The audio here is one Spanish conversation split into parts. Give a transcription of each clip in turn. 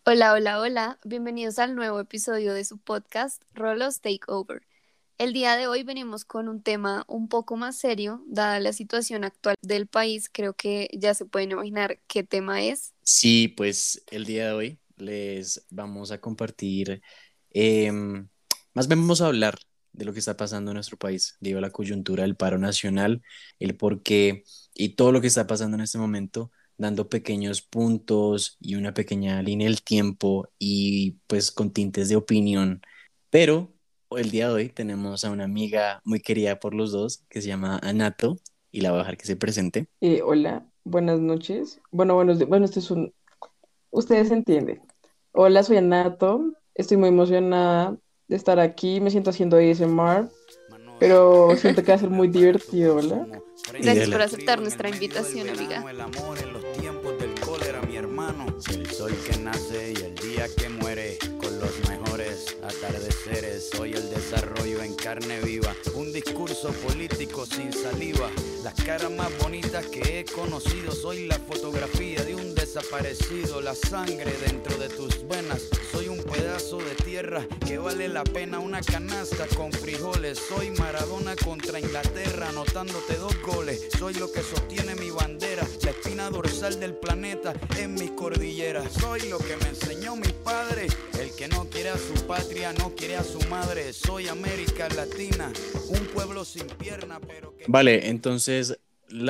Hola, hola, hola. Bienvenidos al nuevo episodio de su podcast Rolos Takeover. El día de hoy venimos con un tema un poco más serio, dada la situación actual del país. Creo que ya se pueden imaginar qué tema es. Sí, pues el día de hoy les vamos a compartir, em, más bien vamos a hablar de lo que está pasando en nuestro país, debido a la coyuntura del paro nacional, el porqué y todo lo que está pasando en este momento, dando pequeños puntos y una pequeña línea del tiempo y pues con tintes de opinión. Pero el día de hoy tenemos a una amiga muy querida por los dos que se llama Anato y la voy a dejar que se presente. Hola, buenas noches. Bueno, este es un, ustedes entienden. Hola, soy Anato. Estoy muy emocionada de estar aquí. Me siento haciendo ASMR, pero siento que va a ser muy divertido, ¿hola? Y Gracias por dale. aceptar nuestra invitación, amiga. El amor en los tiempos del cólera, mi hermano. El sol que nace y el día que muere, con los mejores atardeceres. Soy el desarrollo en carne viva, un discurso político sin saliva. Las caras más bonitas que he conocido, soy la fotografía de un desaparecido. La sangre dentro de tus venas, soy un pedazo de tierra que vale la pena una canasta con frijoles. Soy Maradona contra Inglaterra, anotándote 2 goles. Soy lo que sostiene mi bandera, la espina dorsal del planeta en mis cordilleras. Soy lo que me enseñó mi padre, el que no quiere a su patria, no quiere a su madre. Soy América Latina, un pueblo sin pierna, pero que... Vale, entonces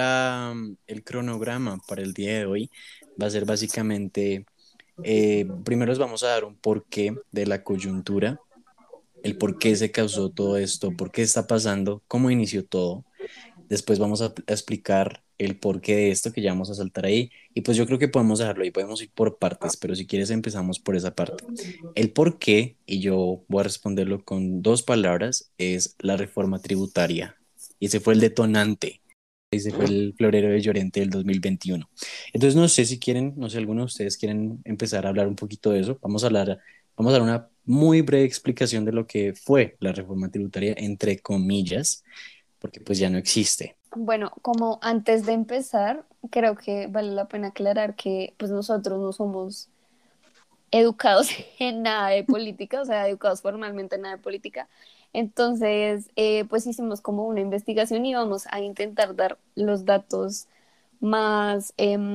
el cronograma para el día de hoy va a ser básicamente, primero les vamos a dar un porqué de la coyuntura, el por qué se causó todo esto, por qué está pasando, cómo inició todo. Después vamos a explicar el porqué de esto que ya vamos a saltar ahí. Y pues yo creo que podemos dejarlo ahí, podemos ir por partes, pero si quieres empezamos por esa parte. El porqué, y yo voy a responderlo con dos palabras, es la reforma tributaria. Y ese fue el detonante. Ese fue el florero de Llorente del 2021. Entonces no sé si quieren, no sé, alguno de ustedes quieren empezar a hablar un poquito de eso. Vamos a dar una muy breve explicación de lo que fue la reforma tributaria, entre comillas, porque pues ya no existe. Bueno, como antes de empezar, creo que vale la pena aclarar que pues nosotros no somos educados en nada de política, o sea, educados formalmente en nada de política. Entonces, pues hicimos como una investigación y vamos a intentar dar los datos más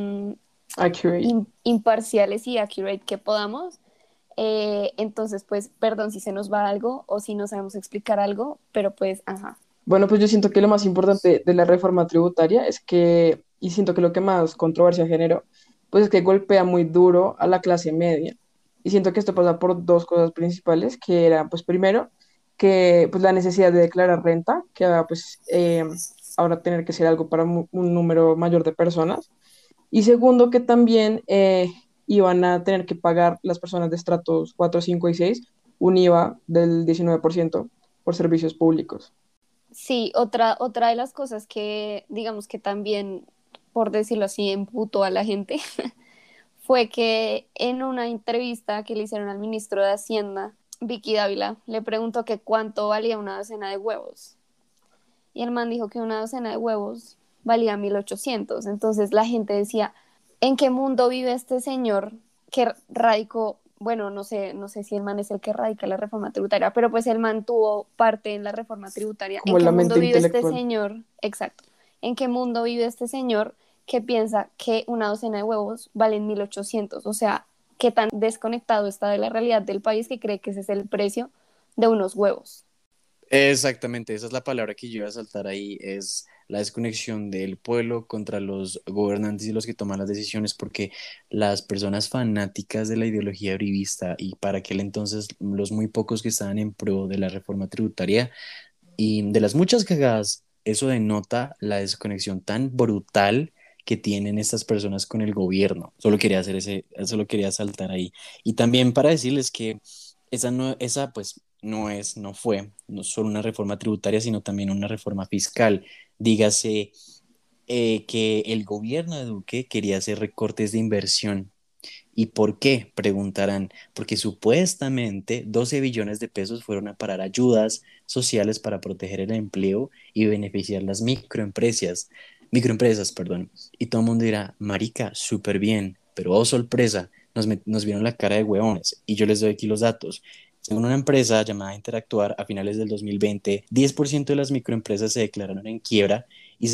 Accurate. imparciales y accurate que podamos. Entonces, pues, perdón si se nos va algo o si no sabemos explicar algo, pero pues, ajá. Bueno, pues yo siento que lo más importante de la reforma tributaria es que, y siento que lo que más controversia generó, pues es que golpea muy duro a la clase media. Y siento que esto pasa por dos cosas principales, que era, pues primero, que pues la necesidad de declarar renta, que va pues ahora tener que ser algo para un número mayor de personas. Y segundo, que también iban a tener que pagar las personas de estratos 4, 5 y 6 un IVA del 19% por servicios públicos. Sí, otra de las cosas que, digamos que también, por decirlo así, emputó a la gente fue que en una entrevista que le hicieron al ministro de Hacienda, Vicky Dávila, le preguntó que cuánto valía una docena de huevos. Y el man dijo que una docena de huevos valía 1.800. Entonces la gente decía, ¿en qué mundo vive este señor que radicó? Bueno, no sé si el man es el que radica la reforma tributaria, pero pues el man tuvo parte en la reforma tributaria. ¿En Como qué la mundo mente vive este intelectual. señor? Exacto. ¿En qué mundo vive este señor que piensa que una docena de huevos valen 1.800? O sea, ¿qué tan desconectado está de la realidad del país que cree que ese es el precio de unos huevos? Exactamente, esa es la palabra que yo iba a saltar ahí, es la desconexión del pueblo contra los gobernantes y los que toman las decisiones, porque las personas fanáticas de la ideología uribista y para aquel entonces los muy pocos que estaban en pro de la reforma tributaria y de las muchas cagadas, eso denota la desconexión tan brutal que tienen estas personas con el gobierno. Solo quería saltar ahí. Y también para decirles que esa pues no fue no solo una reforma tributaria, sino también una reforma fiscal. Dígase que el gobierno de Duque quería hacer recortes de inversión. ¿Y por qué? Preguntarán. Porque supuestamente 12 billones de pesos fueron a parar ayudas sociales para proteger el empleo y beneficiar las microempresas, perdón. Y todo el mundo dirá, marica, súper bien, pero oh sorpresa, nos vieron la cara de huevones. Y yo les doy aquí los datos. Según una empresa llamada Interactuar, a finales del 2020, 10% de las microempresas se declararon en quiebra y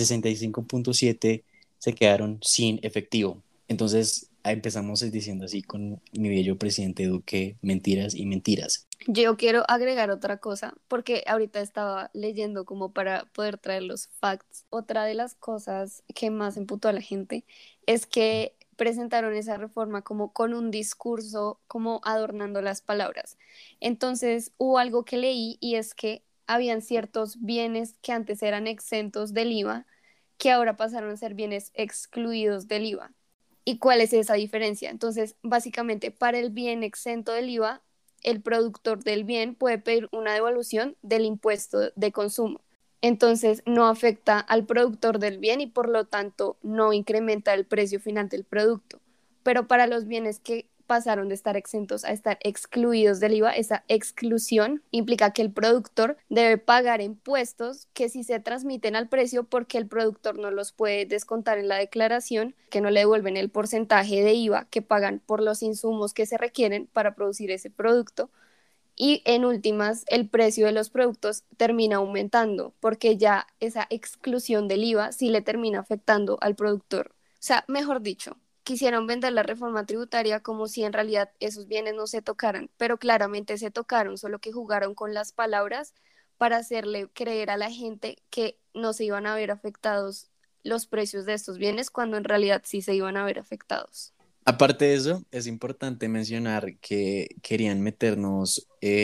65.7% se quedaron sin efectivo. Entonces, empezamos diciendo así con mi bello presidente Duque, mentiras y mentiras. Yo quiero agregar otra cosa, porque ahorita estaba leyendo como para poder traer los facts. Otra de las cosas que más emputó a la gente es que presentaron esa reforma como con un discurso, como adornando las palabras. Entonces hubo algo que leí y es que habían ciertos bienes que antes eran exentos del IVA, que ahora pasaron a ser bienes excluidos del IVA. ¿Y cuál es esa diferencia? Entonces, básicamente, para el bien exento del IVA, el productor del bien puede pedir una devolución del impuesto de consumo. Entonces, no afecta al productor del bien y por lo tanto no incrementa el precio final del producto. Pero para los bienes que pasaron de estar exentos a estar excluidos del IVA, esa exclusión implica que el productor debe pagar impuestos que sí se transmiten al precio porque el productor no los puede descontar en la declaración, que no le devuelven el porcentaje de IVA que pagan por los insumos que se requieren para producir ese producto. Y en últimas, el precio de los productos termina aumentando porque ya esa exclusión del IVA sí le termina afectando al productor. O sea, mejor dicho, quisieron vender la reforma tributaria como si en realidad esos bienes no se tocaran, pero claramente se tocaron, solo que jugaron con las palabras para hacerle creer a la gente que no se iban a ver afectados los precios de estos bienes cuando en realidad sí se iban a ver afectados. Aparte de eso, es importante mencionar que querían meternos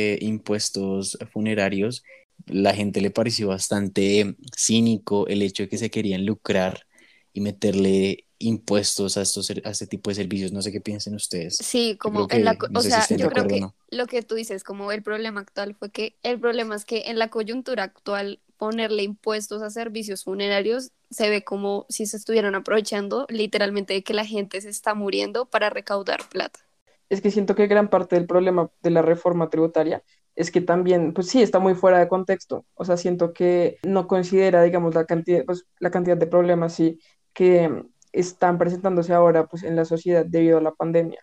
impuestos funerarios. La gente le pareció bastante cínico el hecho de que se querían lucrar y meterle impuestos a este tipo de servicios. No sé qué piensen ustedes. Sí, Yo creo como en que, no o sé si sea, estén de yo creo acuerdo o que no. lo que tú dices, como el problema actual fue que el problema es que en la coyuntura actual ponerle impuestos a servicios funerarios se ve como si se estuvieran aprovechando literalmente de que la gente se está muriendo para recaudar plata. Es que siento que gran parte del problema de la reforma tributaria es que también, pues sí, está muy fuera de contexto. O sea, siento que no considera, digamos, la cantidad de problemas sí, que están presentándose ahora pues, en la sociedad debido a la pandemia.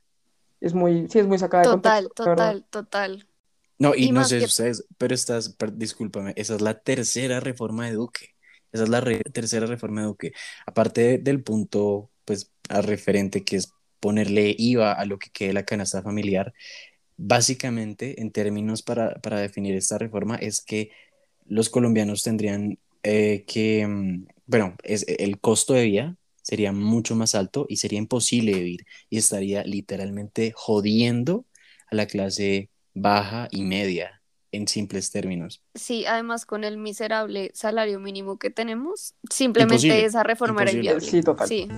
Sí, es muy sacada de contexto, Total, la verdad. total, total. No, y Y no más sé que ustedes, pero discúlpame, esa es la tercera reforma de Duque. Esa es la tercera reforma de Duque. Aparte del punto, pues, a referente que es ponerle IVA a lo que quede la canasta familiar, básicamente, en términos para definir esta reforma, es que los colombianos tendrían bueno, el costo de vida sería mucho más alto y sería imposible vivir y estaría literalmente jodiendo a la clase baja y media, en simples términos. sí, además con el miserable salario mínimo que tenemos, simplemente Imposible, esa reforma era imposible. inviable. Sí, total. Sí.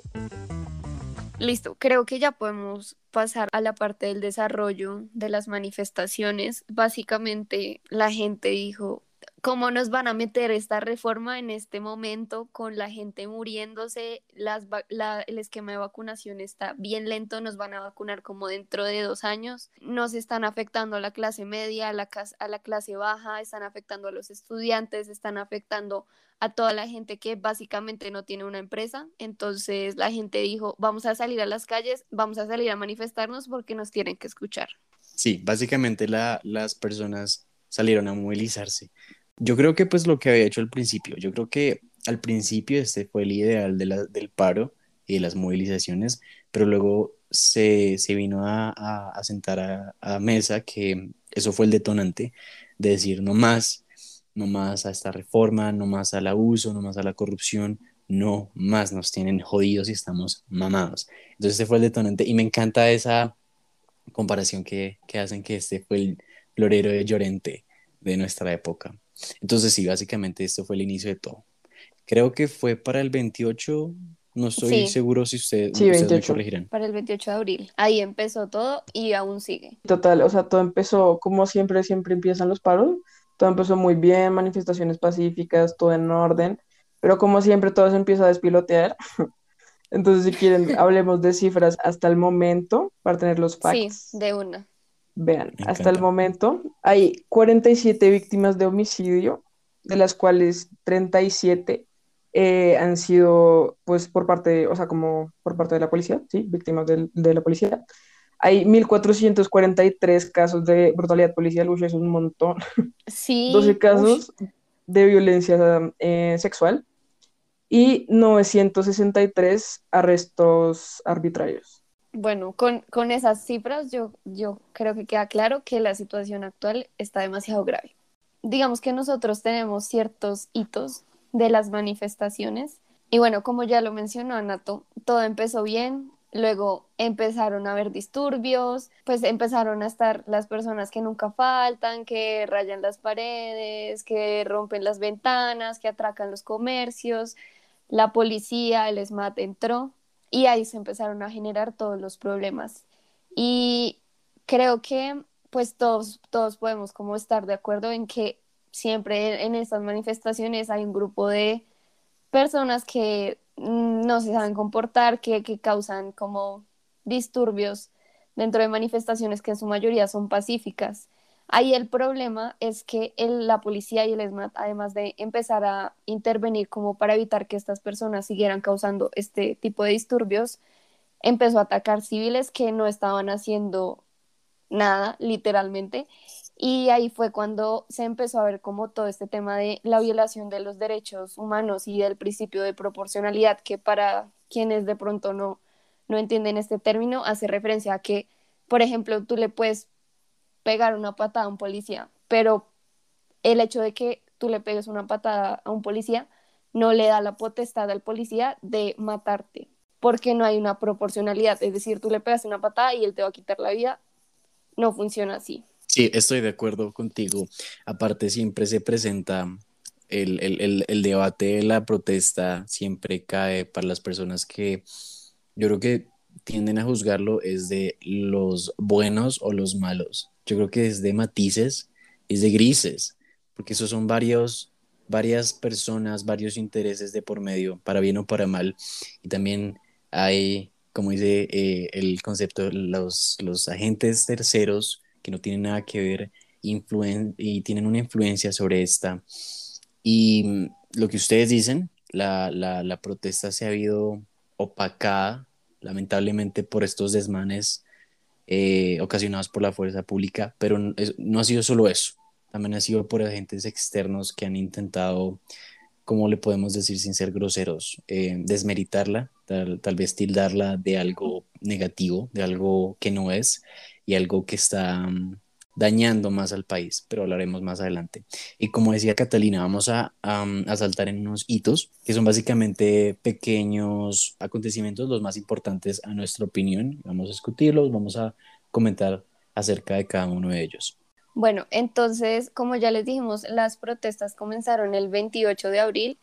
Listo, creo que ya podemos pasar a la parte del desarrollo de las manifestaciones. Básicamente, la gente dijo, ¿cómo nos van a meter esta reforma en este momento con la gente muriéndose? El esquema de vacunación está bien lento, nos van a vacunar como dentro de 2 años. Nos están afectando a la clase media, a la clase baja, están afectando a los estudiantes, están afectando a toda la gente que básicamente no tiene una empresa. Entonces la gente dijo, vamos a salir a las calles, vamos a salir a manifestarnos porque nos tienen que escuchar. Sí, básicamente las personas salieron a movilizarse. Yo creo que pues lo que había hecho al principio, yo creo que al principio este fue el ideal del paro y de las movilizaciones, pero luego se vino a sentar a mesa que eso fue el detonante de decir no más, no más a esta reforma, no más al abuso, no más a la corrupción, no más nos tienen jodidos y estamos mamados. Entonces este fue el detonante y me encanta esa comparación que hacen que este fue el florero de Llorente de nuestra época. Entonces sí, básicamente esto fue el inicio de todo. Creo que fue para el 28, no estoy Sí, seguro si Sí, ustedes me 28. corregirán. para el 28 de abril. Ahí empezó todo y aún sigue. Total, o sea, todo empezó como siempre, siempre empiezan los paros. Todo empezó muy bien, manifestaciones pacíficas, todo en orden. Pero como siempre, todo se empieza a despilotear. Entonces, si quieren, hablemos de cifras hasta el momento para tener los Sí, facts. de una. Vean, Me hasta el encanta. momento hay 47 víctimas de homicidio, de las cuales 37 han sido, pues, por parte, o sea, como por parte de la policía, ¿sí? Víctimas de la policía. hay 1.443 casos de brutalidad policial, uy, es un montón. 12 Sí, uff. casos de violencia sexual y 963 arrestos arbitrarios. Bueno, con esas cifras yo creo que queda claro que la situación actual está demasiado grave. Digamos que nosotros tenemos ciertos hitos de las manifestaciones y bueno, como ya lo mencionó Anato, todo empezó bien, luego empezaron a haber disturbios, pues empezaron a estar las personas que nunca faltan, que rayan las paredes, que rompen las ventanas, que atracan los comercios, la policía, el SMAT entró y ahí se empezaron a generar todos los problemas. Y creo que pues todos podemos como estar de acuerdo en que siempre en estas manifestaciones hay un grupo de personas que no se saben comportar, que causan como disturbios dentro de manifestaciones que en su mayoría son pacíficas. Ahí el problema es que la policía y el ESMAD, además de empezar a intervenir como para evitar que estas personas siguieran causando este tipo de disturbios, empezó a atacar civiles que no estaban haciendo nada, literalmente. Y ahí fue cuando se empezó a ver como todo este tema de la violación de los derechos humanos y del principio de proporcionalidad, que para quienes de pronto no entienden este término, hace referencia a que, por ejemplo, tú le puedes pegar una patada a un policía, pero el hecho de que tú le pegues una patada a un policía no le da la potestad al policía de matarte, porque no hay una proporcionalidad, es decir, tú le pegas una patada y él te va a quitar la vida, no funciona así. Sí, estoy de acuerdo contigo. Aparte, siempre se presenta el debate de la protesta, siempre cae para las personas que yo creo que tienden a juzgarlo es de los buenos o los malos. Yo creo que es de matices, es de grises, porque esos son varias personas, varios intereses de por medio, para bien o para mal. Y también hay, como dice el concepto, los agentes terceros que no tienen nada que ver y tienen una influencia sobre esta. Y lo que ustedes dicen, la protesta se ha habido opacada, lamentablemente, por estos desmanes ocasionados por la fuerza pública, pero no ha sido solo eso, también ha sido por agentes externos que han intentado, ¿cómo le podemos decir sin ser groseros? Desmeritarla, tal vez tildarla de algo negativo, de algo que no es y algo que está dañando más al país, pero hablaremos más adelante. Y como decía Catalina, vamos a saltar en unos hitos que son básicamente pequeños acontecimientos, los más importantes a nuestra opinión. Vamos a discutirlos, vamos a comentar acerca de cada uno de ellos. Bueno, entonces, como ya les dijimos, las protestas comenzaron el 28 de abril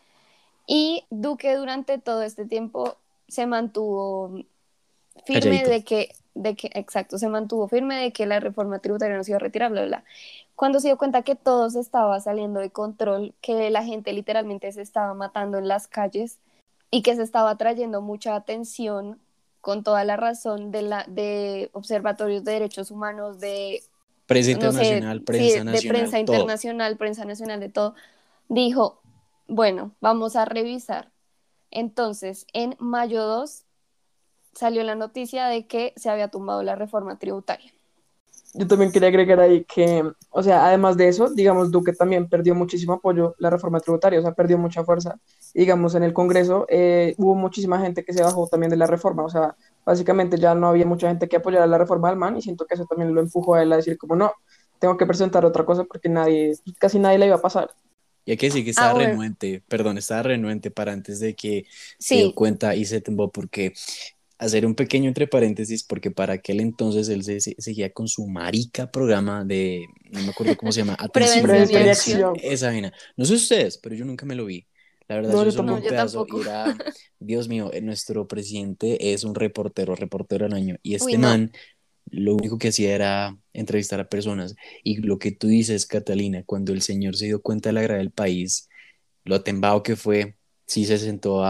y Duque durante todo este tiempo se mantuvo firme Calladito. exacto, se mantuvo firme de que la reforma tributaria no se iba a retirar, bla, bla, bla. Cuando se dio cuenta que todo se estaba saliendo de control, que la gente literalmente se estaba matando en las calles y que se estaba trayendo mucha atención con toda la razón de observatorios de derechos humanos, de Prensa no sé, internacional, sí, prensa de nacional, prensa todo. internacional, prensa nacional, de todo, dijo, bueno, vamos a revisar. Entonces, en mayo 2 salió la noticia de que se había tumbado la reforma tributaria. Yo también quería agregar ahí que, o sea, además de eso, digamos, Duque también perdió muchísimo apoyo la reforma tributaria, o sea, perdió mucha fuerza. Digamos, en el Congreso hubo muchísima gente que se bajó también de la reforma, o sea, básicamente ya no había mucha gente que apoyara la reforma del MAN y siento que eso también lo empujó a él a decir como, no, tengo que presentar otra cosa porque casi nadie la iba a pasar. Y hay que decir que Ah, estaba bueno, renuente, perdón, estaba renuente para antes de que se dio sí, cuenta y se tumbó, porque hacer un pequeño entre paréntesis, porque para aquel entonces él seguía con su marica programa de, no me acuerdo cómo se llama, atención al prevención y Prevención y país, acción. acción. esa vaina. No sé ustedes, pero yo nunca me lo vi. La verdad, No, yo yo solo No, un yo tampoco. pedazo tampoco. y era, Dios mío, nuestro presidente es un reportero al año, y Uy, este no. man lo único que hacía era entrevistar a personas. Y lo que tú dices, Catalina, cuando el señor se dio cuenta de la gravedad del país, lo atembado que fue, sí se sentó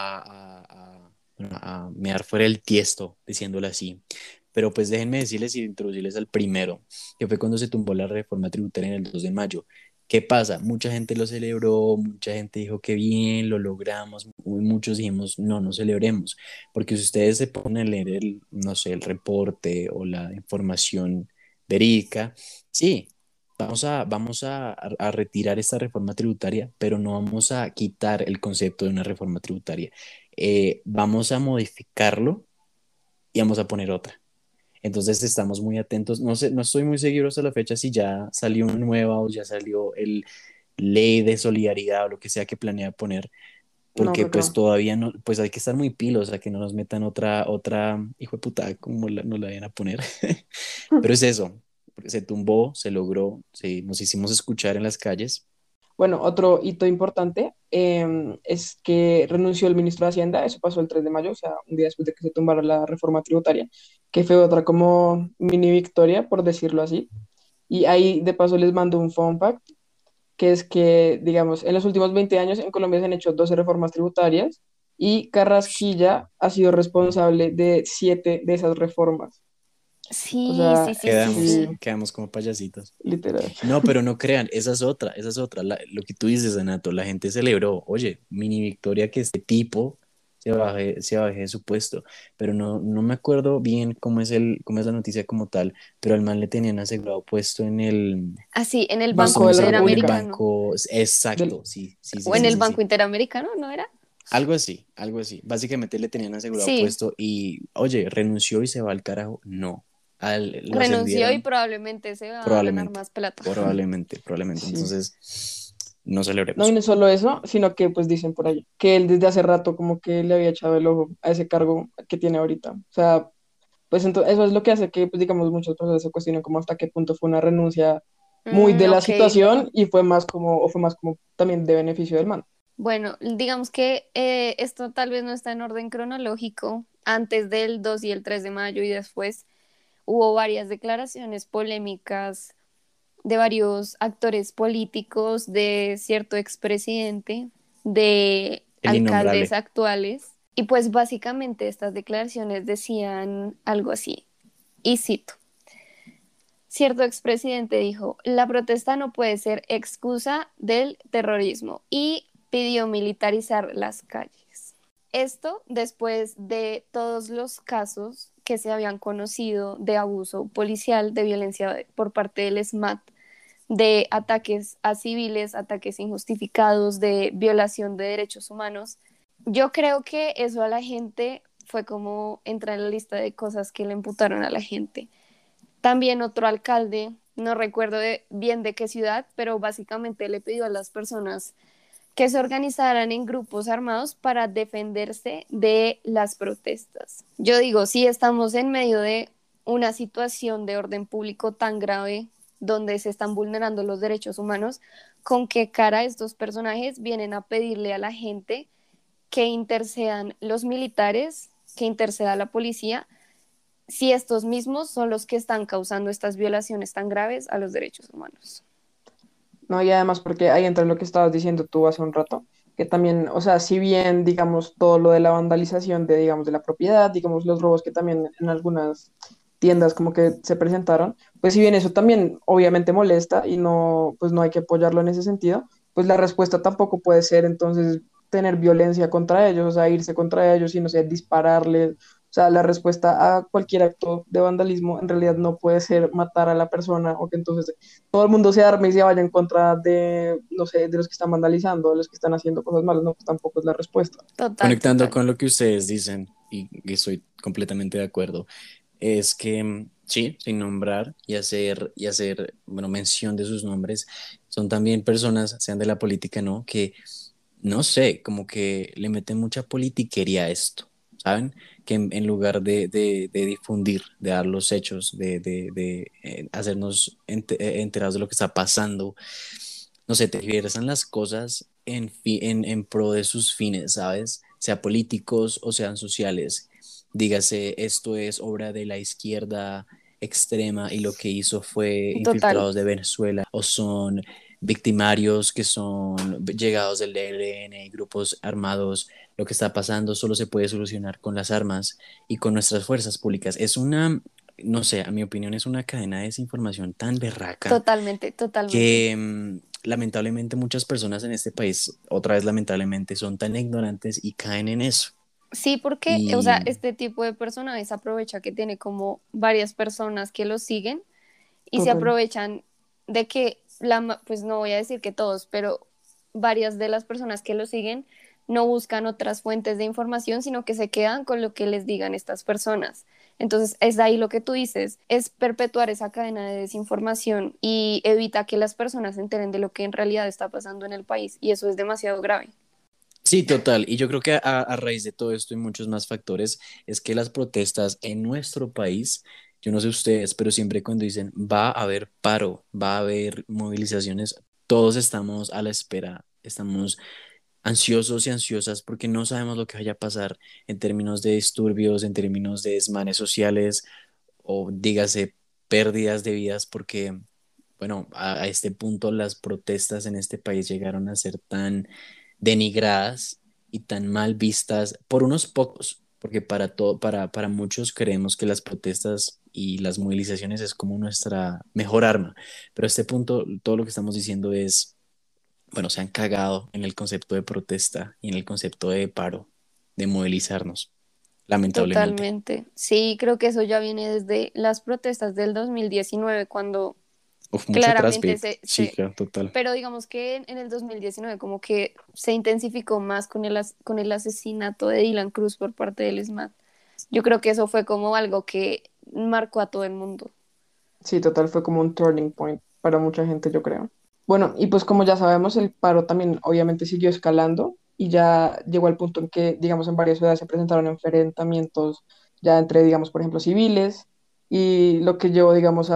bueno, a mear fuera el tiesto, diciéndolo así. Pero pues déjenme decirles y introducirles al primero, que fue cuando se tumbó la reforma tributaria en el 2 de mayo. ¿Qué pasa? Mucha gente lo celebró, mucha gente dijo que bien, lo logramos, muchos dijimos no, no celebremos, porque si ustedes se ponen a leer el, no sé, el reporte o la información verídica, sí, vamos a retirar esta reforma tributaria, pero no vamos a quitar el concepto de una reforma tributaria. Vamos a modificarlo y vamos a poner otra. Entonces estamos muy atentos. No sé, no estoy muy seguro hasta la fecha si ya salió una nueva o ya salió el ley de solidaridad o lo que sea que planea poner, No, porque creo que pues no. todavía no, pues hay que estar muy pilos a que no nos metan otra, hijo de puta, como nos la vayan a poner. Pero es eso, porque se tumbó, se logró, sí, nos hicimos escuchar en las calles. Bueno, otro hito importante es que renunció el ministro de Hacienda, eso pasó el 3 de mayo, o sea, un día después de que se tumbara la reforma tributaria, que fue otra como mini victoria, por decirlo así. Y ahí de paso les mando un fun fact, que es que, digamos, en los últimos 20 años en Colombia se han hecho 12 reformas tributarias y Carrasquilla ha sido responsable de 7 de esas reformas. O Sí, sea, sí, sí, sí, Quedamos, sí, sí. quedamos como payasitos. literal. No, pero no crean, esa es otra, lo que tú dices, Anato, la gente celebró, oye, mini victoria que este tipo se baje de su puesto, pero no, no me acuerdo bien cómo es la noticia como tal, pero al man le tenían asegurado puesto en el, Así, en el pues Banco Banco como de la seguro en el República, Interamericano. banco, del, exacto, sí, sí, sí, O en sí, el sí, Banco sí, Interamericano, ¿no era? algo así, básicamente le tenían asegurado Sí, puesto y, oye, renunció y se va al carajo, no, lo renunció y ascendieron, probablemente se va a ganar probablemente, más plata. probablemente, sí. entonces, no No, y celebremos. no solo eso, sino que pues dicen por ahí que él desde hace rato como que le había echado el ojo a ese cargo que tiene ahorita. O sea, pues entonces eso es lo que hace que, pues digamos, muchas personas se cuestionen como hasta qué punto fue una renuncia muy de la Ok. situación y fue más como, o fue más como también de beneficio del man. Bueno, digamos que esto tal vez no está en orden cronológico. Antes del 2 y el 3 de mayo y después hubo varias declaraciones polémicas de varios actores políticos, de cierto expresidente, de El alcaldes innombrable. actuales. Y pues básicamente estas declaraciones decían algo así, y cito. Cierto expresidente dijo, la protesta no puede ser excusa del terrorismo y pidió militarizar las calles. Esto después de todos los casos que se habían conocido de abuso policial, de violencia por parte del SMAT, de ataques a civiles, ataques injustificados, de violación de derechos humanos. Yo creo que eso a la gente fue como entrar en la lista de cosas que le imputaron a la gente. También otro alcalde, no recuerdo bien de qué ciudad, pero básicamente le pidió a las personas que se organizaran en grupos armados para defenderse de las protestas. Yo digo, si estamos en medio de una situación de orden público tan grave donde se están vulnerando los derechos humanos, ¿con qué cara estos personajes vienen a pedirle a la gente que intercedan los militares, que interceda la policía, si estos mismos son los que están causando estas violaciones tan graves a los derechos humanos? ¿No? Y además porque ahí entra lo que estabas diciendo tú hace un rato, que también, o sea, si bien, digamos, todo lo de la vandalización de, digamos, de la propiedad, digamos, los robos que también en algunas tiendas como que se presentaron, pues si bien eso también obviamente molesta y no, pues no hay que apoyarlo en ese sentido, pues la respuesta tampoco puede ser entonces tener violencia contra ellos, o sea, irse contra ellos y no sé, dispararles. O sea, la respuesta a cualquier acto de vandalismo en realidad no puede ser matar a la persona o que entonces todo el mundo se arme y se vaya en contra de, no sé, de los que están vandalizando, de los que están haciendo cosas malas, no, pues tampoco es la respuesta. Total, Conectando total. con lo que ustedes dicen, y estoy completamente de acuerdo, es que sí, sin nombrar y hacer, bueno, mención de sus nombres, son también personas, sean de la política, ¿no? Que, no sé, como que le meten mucha politiquería a esto, ¿saben? Que en lugar de difundir, de dar los hechos, de hacernos enterados de lo que está pasando, no sé, tergiversan las cosas en pro de sus fines, ¿sabes? Sea políticos o sean sociales. Dígase, esto es obra de la izquierda extrema y lo que hizo fue Total. infiltrados de Venezuela, o son victimarios que son llegados del ELN y grupos armados. Lo que está pasando solo se puede solucionar con las armas y con nuestras fuerzas públicas. Es una, no sé, a mi opinión es una cadena de desinformación tan berraca Totalmente, totalmente. que, lamentablemente muchas personas en este país, otra vez lamentablemente, son tan ignorantes y caen en eso. Sí, porque, o sea, Y este tipo de personajes aprovecha que tiene como varias personas que lo siguen y se Total. aprovechan de que, pues no voy a decir que todos, pero varias de las personas que lo siguen no buscan otras fuentes de información, sino que se quedan con lo que les digan estas personas. Entonces, es ahí lo que tú dices, es perpetuar esa cadena de desinformación y evita que las personas se enteren de lo que en realidad está pasando en el país, y eso es demasiado grave. sí, total. Y yo creo que a raíz de todo esto y muchos más factores, es que las protestas en nuestro país, yo no sé ustedes, pero siempre cuando dicen va a haber paro, va a haber movilizaciones, todos estamos a la espera, estamos ansiosos y ansiosas porque no sabemos lo que vaya a pasar en términos de disturbios, en términos de desmanes sociales o dígase pérdidas de vidas, porque, bueno, a este punto las protestas en este país llegaron a ser tan denigradas y tan mal vistas por unos pocos, porque para muchos creemos que las protestas y las movilizaciones es como nuestra mejor arma, pero a este punto todo lo que estamos diciendo es, bueno, se han cagado en el concepto de protesta y en el concepto de paro, de movilizarnos, lamentablemente. Totalmente. Sí, creo que eso ya viene desde las protestas del 2019, cuando Uf, mucho atrás, claramente babe. Sí, claro, total. pero digamos que en el 2019 como que se intensificó más con con el asesinato de Dylan Cruz por parte del SMAT. Yo creo que eso fue como algo que marcó a todo el mundo. Sí, total, fue como un turning point para mucha gente, yo creo. Bueno, y pues como ya sabemos, el paro también obviamente siguió escalando y ya llegó al punto en que, digamos, en varias ciudades se presentaron enfrentamientos ya entre, digamos, por ejemplo, civiles y lo que llevó, digamos,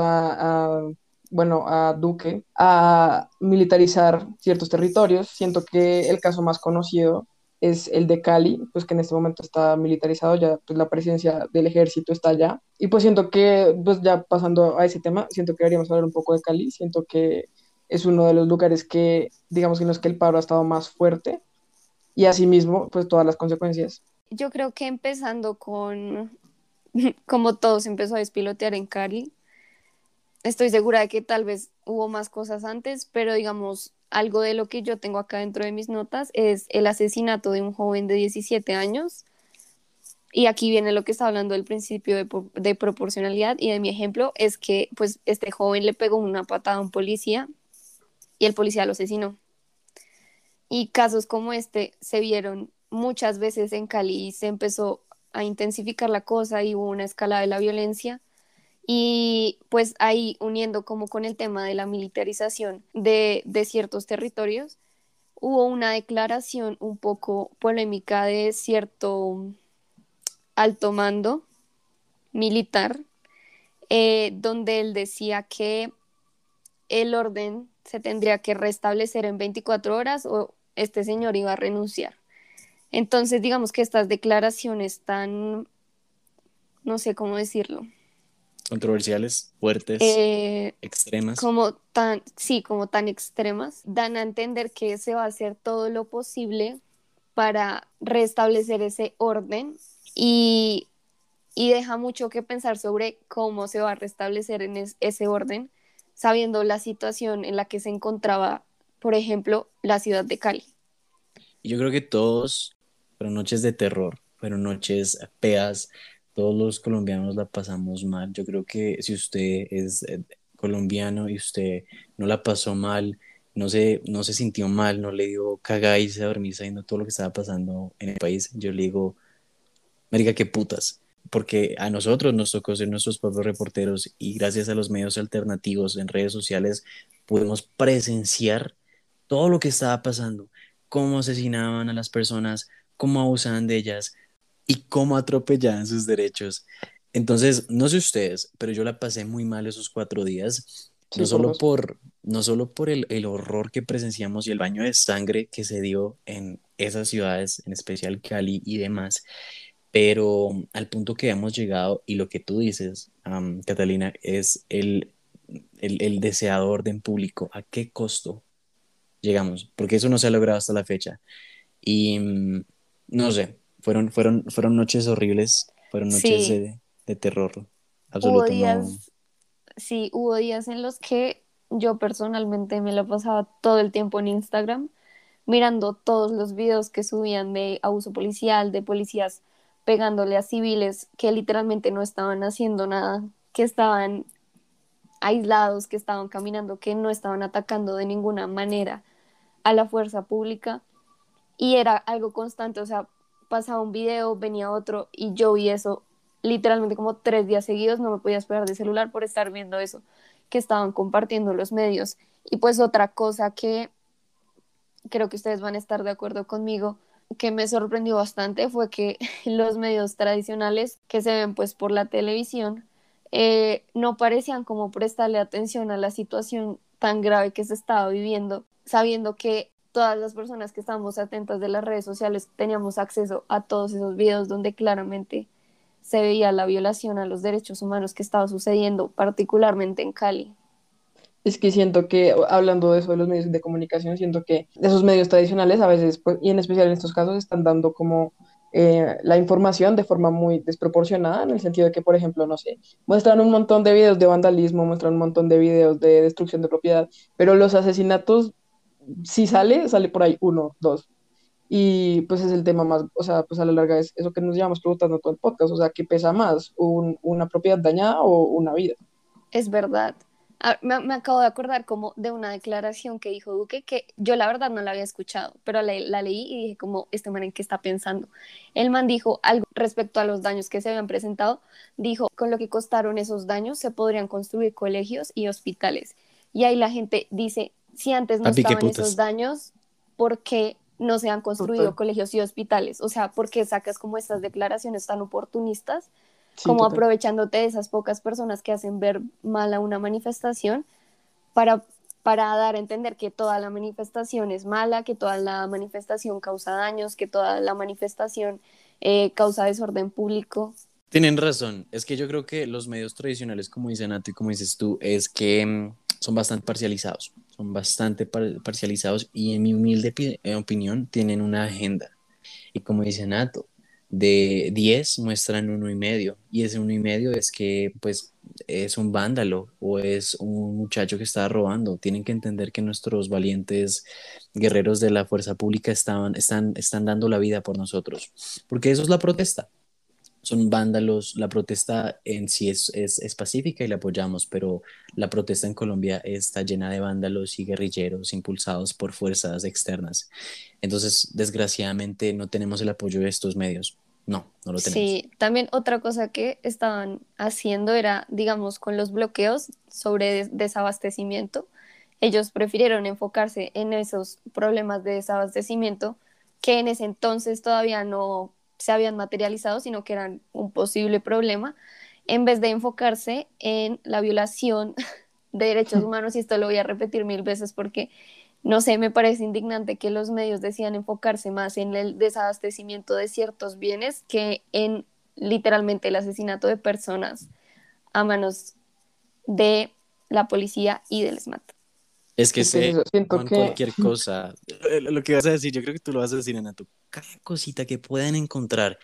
bueno, a Duque a militarizar ciertos territorios. Siento que el caso más conocido es el de Cali, pues que en este momento está militarizado, ya pues la presencia del ejército está allá. Y pues siento que, pues ya pasando a ese tema, siento que deberíamos hablar un poco de Cali, siento que es uno de los lugares que, digamos, en los que el paro ha estado más fuerte y asimismo, pues todas las consecuencias. Yo creo que empezando con, como todo se empezó a despilotear en Cali, estoy segura de que tal vez hubo más cosas antes, pero digamos, algo de lo que yo tengo acá dentro de mis notas es el asesinato de un joven de 17 años. Y aquí viene lo que está hablando del principio de proporcionalidad y de mi ejemplo es que pues este joven le pegó una patada a un policía y el policía lo asesinó. Y casos como este se vieron muchas veces en Cali y se empezó a intensificar la cosa y hubo una escalada de la violencia. Y pues ahí uniendo como con el tema de la militarización de ciertos territorios, hubo una declaración un poco polémica de cierto alto mando militar, donde él decía que el orden se tendría que restablecer en 24 horas o este señor iba a renunciar. Entonces, digamos que estas declaraciones tan, no sé cómo decirlo, Controversiales, fuertes, eh, extremas. como tan, sí, como tan extremas, dan a entender que se va a hacer todo lo posible para restablecer ese orden y, y deja mucho que pensar sobre cómo se va a restablecer en ese orden, sabiendo la situación en la que se encontraba, por ejemplo, la ciudad de Cali. Y yo creo que todos fueron noches de terror, fueron noches feas, todos los colombianos la pasamos mal. Yo creo que si usted es colombiano y usted no la pasó mal, no se sintió mal, no le dio cagada y se a dormir sabiendo todo lo que estaba pasando en el país, yo le digo, marica, qué putas. Porque a nosotros nos tocó ser nuestros propios reporteros y gracias a los medios alternativos en redes sociales pudimos presenciar todo lo que estaba pasando, cómo asesinaban a las personas, cómo abusaban de ellas y cómo atropellaban sus derechos. Entonces, no sé ustedes, pero yo la pasé muy mal esos 4 días, Sí, por dos. no solo por el horror que presenciamos y el baño de sangre que se dio en esas ciudades, en especial Cali y demás, pero al punto que hemos llegado y lo que tú dices, Catalina, es el deseado orden público. ¿A qué costo llegamos? Porque eso no se ha logrado hasta la fecha. Y no sé, fueron noches horribles, fueron noches Sí, de terror hubo absoluto. No, días, sí, hubo días en los que yo personalmente me la pasaba todo el tiempo en Instagram mirando todos los videos que subían de abuso policial, de policías pegándole a civiles que literalmente no estaban haciendo nada, que estaban aislados, que estaban caminando, que no estaban atacando de ninguna manera a la fuerza pública y era algo constante, o sea, pasaba un video, venía otro y yo vi eso literalmente como 3 días seguidos, no me podía esperar de celular por estar viendo eso que estaban compartiendo los medios. Y pues otra cosa que creo que ustedes van a estar de acuerdo conmigo, que me sorprendió bastante fue que los medios tradicionales que se ven pues por la televisión no parecían como prestarle atención a la situación tan grave que se estaba viviendo, sabiendo que todas las personas que estábamos atentas de las redes sociales teníamos acceso a todos esos videos donde claramente se veía la violación a los derechos humanos que estaba sucediendo, particularmente en Cali. Es que siento que, hablando de eso de los medios de comunicación, siento que esos medios tradicionales a veces, pues, y en especial en estos casos, están dando como la información de forma muy desproporcionada, en el sentido de que, por ejemplo, no sé, muestran un montón de videos de vandalismo, muestran un montón de videos de destrucción de propiedad, pero los asesinatos, si sale por ahí uno, dos. Y pues es el tema más, o sea, pues a la larga es eso que nos llevamos preguntando todo el podcast, o sea, ¿qué pesa más? ¿Una propiedad dañada o una vida? Es verdad. Me acabo de acordar como de una declaración que dijo Duque que yo la verdad no la había escuchado, pero la leí y dije como, este man en qué está pensando. El man dijo algo respecto a los daños que se habían presentado, dijo, con lo que costaron esos daños se podrían construir colegios y hospitales. Y ahí la gente dice, si antes no Papi, qué estaban esos putas. daños, ¿por qué no se han Total. construido colegios y hospitales? O sea, ¿por qué sacas como estas declaraciones tan oportunistas? Sí, Como total. aprovechándote de esas pocas personas que hacen ver mal a una manifestación para, para dar a entender que toda la manifestación es mala, que toda la manifestación causa daños, que toda la manifestación causa desorden público. Tienen razón. Es que yo creo que los medios tradicionales, como dice Nato y como dices tú, es que son bastante parcializados. Son bastante parcializados y en mi humilde opinión tienen una agenda. Y como dice Nato, de 10 muestran 1,5. Y ese 1,5 es que pues es un vándalo o es un muchacho que está robando. Tienen que entender que nuestros valientes guerreros de la fuerza pública están dando la vida por nosotros. Porque eso es la protesta, son vándalos. La protesta en sí es pacífica y la apoyamos, pero la protesta en Colombia está llena de vándalos y guerrilleros impulsados por fuerzas externas. Entonces, desgraciadamente, no tenemos el apoyo de estos medios. No, no lo tenemos. Sí, también otra cosa que estaban haciendo era, digamos, con los bloqueos sobre desabastecimiento, ellos prefirieron enfocarse en esos problemas de desabastecimiento que en ese entonces todavía no se habían materializado, sino que eran un posible problema, en vez de enfocarse en la violación de derechos humanos, y esto lo voy a repetir 1000 veces porque no sé, me parece indignante que los medios decían enfocarse más en el desabastecimiento de ciertos bienes que en literalmente el asesinato de personas a manos de la policía y del SMAT. Es que Es que es se eso, siento toman que cualquier cosa. Lo que vas a decir, yo creo que tú lo vas a decir, Anato. Cada cosita que puedan encontrar,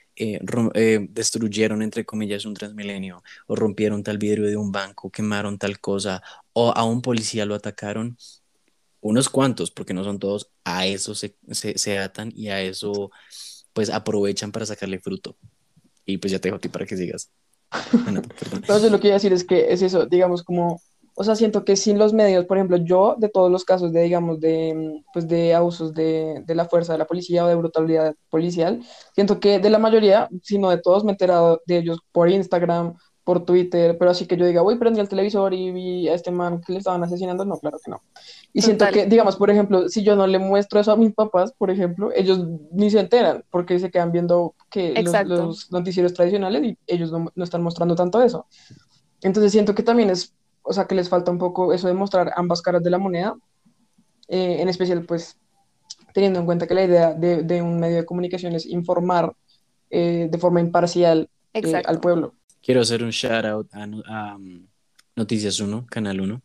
destruyeron, entre comillas, un Transmilenio, o rompieron tal vidrio de un banco, quemaron tal cosa, o a un policía lo atacaron. Unos cuantos, porque no son todos, a eso se atan y a eso pues aprovechan para sacarle fruto. Y pues ya te dejo a ti para que sigas. Anato, perdón. no, yo lo que iba a decir es que es eso, digamos, como, o sea, siento que sin los medios, por ejemplo, yo de todos los casos de, digamos, pues de abusos de la fuerza de la policía o de brutalidad policial, siento que de la mayoría, si no de todos, me he enterado de ellos por Instagram, por Twitter, pero así que yo diga, uy, prendí el televisor y vi a este man que le estaban asesinando, no, claro que no. Y siento Total, que, digamos, por ejemplo, si yo no le muestro eso a mis papás, por ejemplo, ellos ni se enteran porque se quedan viendo que exacto. los noticieros tradicionales y ellos no están mostrando tanto eso. Entonces siento que también es, o sea, que les falta un poco eso de mostrar ambas caras de la moneda, en especial pues teniendo en cuenta que la idea de un medio de comunicación es informar de forma imparcial al Exacto. pueblo. Quiero hacer un shout out a Noticias Uno, Canal Uno.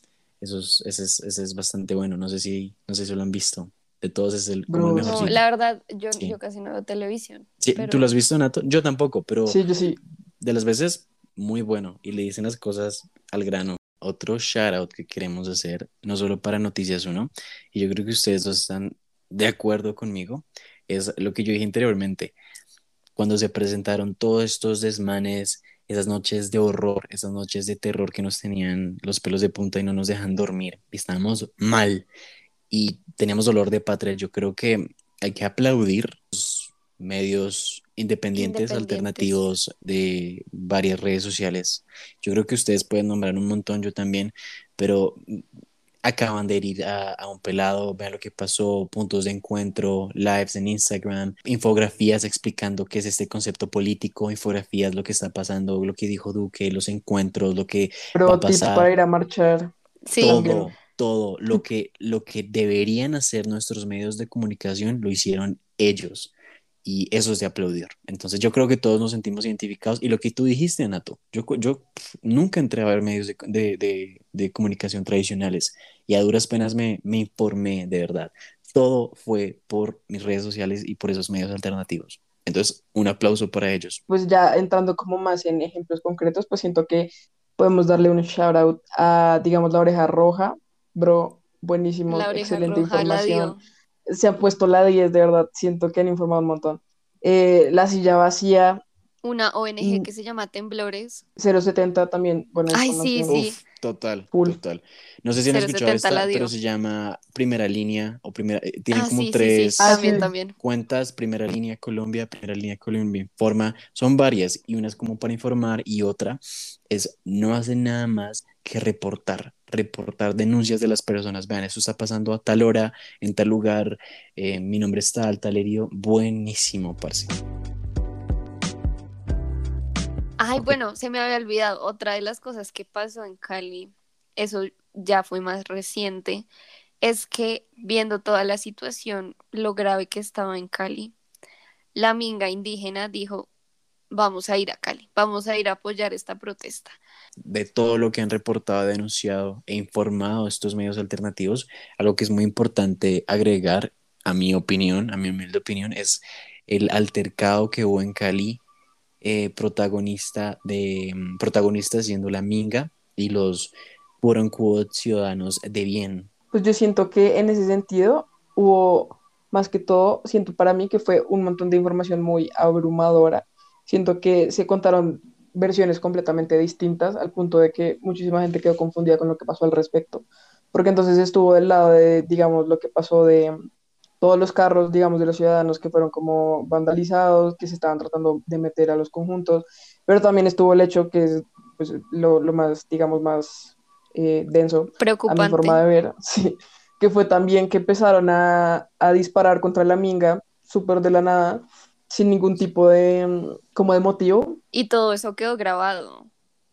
Ese es bastante bueno. No sé si lo han visto. De todos es como el Bro, No, mejorcito. la verdad, yo Sí. casi no veo televisión, Sí, ¿tú lo pero has visto, Nato? Yo tampoco, pero sí, yo sí. de las veces, muy bueno. Y le dicen las cosas al grano. otro shout out que queremos hacer, no solo para Noticias Uno, y yo creo que ustedes dos están de acuerdo conmigo, es lo que yo dije anteriormente, cuando se presentaron todos estos desmanes, esas noches de horror, esas noches de terror que nos tenían los pelos de punta y no nos dejan dormir, estábamos mal y teníamos dolor de patria. Yo creo que hay que aplaudir los medios independientes, Independientes. alternativos de varias redes sociales. Yo creo que ustedes pueden nombrar un montón, yo también, pero acaban de herir a un pelado, vean lo que pasó, puntos de encuentro, lives en Instagram, infografías explicando qué es este concepto político, infografías, lo que está pasando, lo que dijo Duque, los encuentros, lo que va a Pero tips para pasar, ir a marchar Sí, también. todo lo que deberían hacer nuestros medios de comunicación lo hicieron ellos. Y eso es de aplaudir. Entonces yo creo que todos nos sentimos identificados. Y lo que tú dijiste, Nato, nunca entré a ver medios de comunicación tradicionales y a duras penas me informé de verdad. Todo fue por mis redes sociales y por esos medios alternativos. Entonces, un aplauso para ellos. Pues ya entrando como más en ejemplos concretos, pues siento que podemos darle un shout out a, digamos, La Oreja Roja, bro, buenísimo, la oreja excelente roja la información. dio. Se han puesto la 10 de verdad, siento que han informado un montón. La Silla Vacía, Una ONG mm, que se llama Temblores. 070 también, buena Ay, sí, información, sí, Uf, total, full. total. No sé si han cero escuchado setenta esta, la pero dio. se llama Primera Línea o Primera, tienen Ah, como sí, sí, sí, Ah, tres sí, también, también. cuentas, Primera Línea Colombia Informa, son varias y una es como para informar y otra es no hacen nada más que reportar denuncias de las personas. Vean, eso está pasando a tal hora, en tal lugar, mi nombre está tal, tal herido, buenísimo, parce. Ay, bueno, se me había olvidado. Otra de las cosas que pasó en Cali, eso ya fue más reciente, es que viendo toda la situación, lo grave que estaba en Cali, la minga indígena dijo, vamos a ir a Cali, vamos a ir a apoyar esta protesta. De todo lo que han reportado, denunciado e informado estos medios alternativos, algo que es muy importante agregar, a mi opinión, a mi humilde opinión, es el altercado que hubo en Cali, protagonistas siendo la Minga y los quote unquote ciudadanos de bien. pues yo siento que en ese sentido hubo, más que todo, siento para mí que fue un montón de información muy abrumadora. Siento que se contaron versiones completamente distintas al punto de que muchísima gente quedó confundida con lo que pasó al respecto. Porque entonces estuvo del lado de, digamos, lo que pasó de todos los carros, digamos, de los ciudadanos que fueron como vandalizados, que se estaban tratando de meter a los conjuntos, pero también estuvo el hecho que es pues, lo más, digamos, más denso a mi forma Preocupante. de ver, sí, que fue también que empezaron a disparar contra la minga, súper de la nada, sin ningún tipo de, como de motivo, Y todo eso quedó grabado.